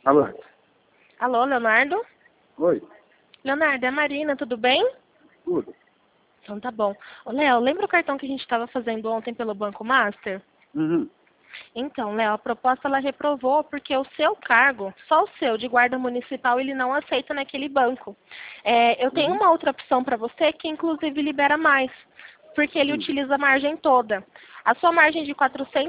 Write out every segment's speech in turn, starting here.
Alô? Alô, Leonardo? Oi? Leonardo, é a Marina, tudo bem? Tudo? Então tá bom. Ô, Léo, lembra o cartão que a gente estava fazendo ontem pelo Banco Master? Uhum. Então, Léo, a proposta ela reprovou porque o seu cargo, só o seu, de guarda municipal, ele não aceita naquele banco. Eu tenho uma outra opção para você que inclusive libera mais, porque ele utiliza a margem toda. A sua margem de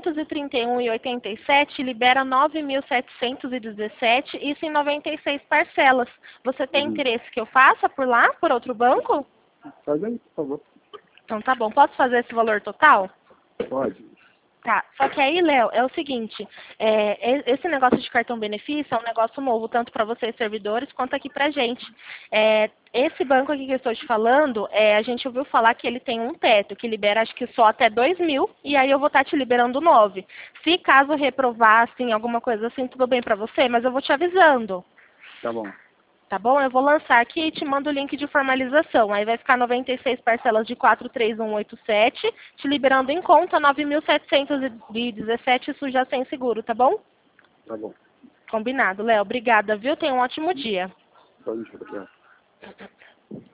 431,87 libera 9.717, isso em 96 parcelas. Você tem interesse que eu faça por lá, por outro banco? Faz aí, por favor. Então tá bom. Posso fazer esse valor total? Pode. Tá, só que aí, Léo, é o seguinte, esse negócio de cartão benefício é um negócio novo, tanto para vocês servidores, quanto aqui pra gente. Esse banco aqui que eu estou te falando, a gente ouviu falar que ele tem um teto, que libera acho que só até 2.000, e aí eu vou estar te liberando 9. Se caso reprovar, assim, alguma coisa assim, tudo bem para você, mas eu vou te avisando. Tá bom. Tá bom? Eu vou lançar aqui e te mando o link de formalização. Aí vai ficar 96 parcelas de 43187, te liberando em conta 9.717, isso já sem seguro, tá bom? Tá bom. Combinado, Léo. Obrigada, viu? Tenha um ótimo dia. Pode deixar, obrigado.